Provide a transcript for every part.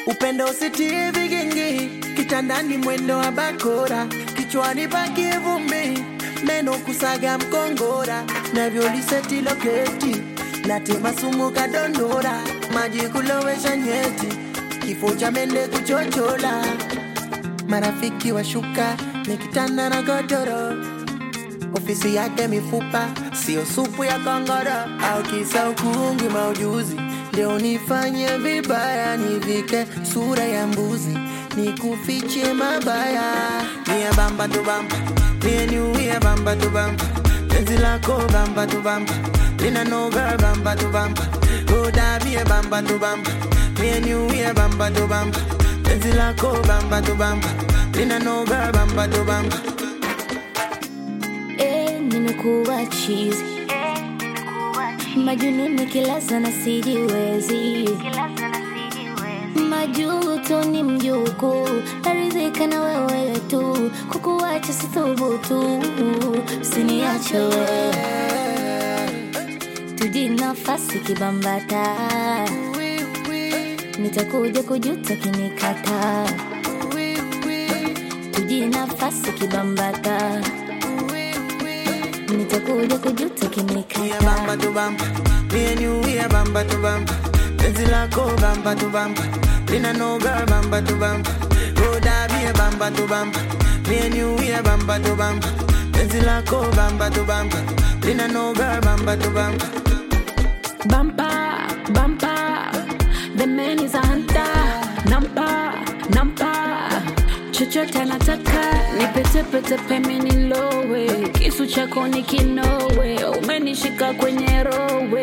Upendo usitie vigingi, kitandani mwendo wa bakora, kichwani paki vumbi, meno kusaga mkongora, navyo liseti loketi, natema sumu kadondora, maji kulowesha nyeti, kifo cha mende kuchochola. Marafiki washuka, nikitanda na godoro, ofisi yake mifupa, sio supu ya kongoro, au kisa ukungi maujuzi, leo nifanye vibaya, nivike sura ya mbuzi, nikufiche mabaya. Mie bamba tu bamba, mie niuye bamba tu bamba, penzi lako bamba tu bamba, lina no girl bamba tu bamba, roda mie bamba tu bamba, mie niuye bamba tu bamba, penzi lako bamba tu bamba, lina no girl bamba tu bamba. Nimekuwa cheesy, majununi kila sana sijiwezi, majuto ni mjuku, naridhika na wewe tu, kukuacha sithubutu, usiniache wewe, tuji nafasi kibambata, nitakuja kujuta kinikata, tuji nafasi kibambata, nitakuja kujuta kinikata. Bamba tu bamba, me and you we are bamba tu bamba, penzi lako bamba tu bamba, lina no girl bamba tu bamba, roda be bamba tu bamba, me and you we are bamba tu bamba, penzi lako bamba tu bamba, lina no girl bamba tu bamba. Bamba, bamba, the man is a hunter, nampa, chochote anataka, nipete peme nilowe, kisu chako ni kinowe, umenishika kwenye rowe.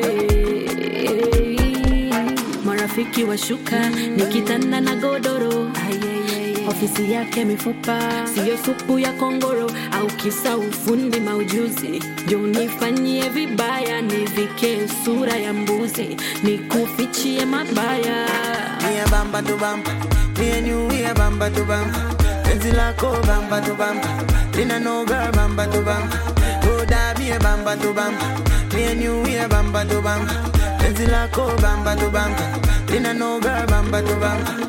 Marafiki washuka, nikitanda na godoro, ofisi yake mifupa, sio supu ya kongoro, au kisa ufundi maujuzi, jo nifanyie vibaya, nivike sura ya mbuzi, nikufichie mabaya. Mie bamba tu bamba, me and you we are bamba tu bamba, penzi lako bamba tu bamba, lina no girl bamba tu bamba, roda be bamba tu bamba, me and you we are bamba tu bamba, penzi lako bamba tu bamba, lina no girl bamba tu bamba.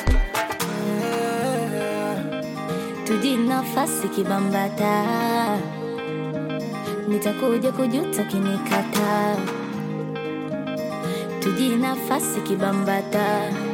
Tuji nafasi kibambata, nitakuja kujuta kinikata, tuji nafasi kibambata.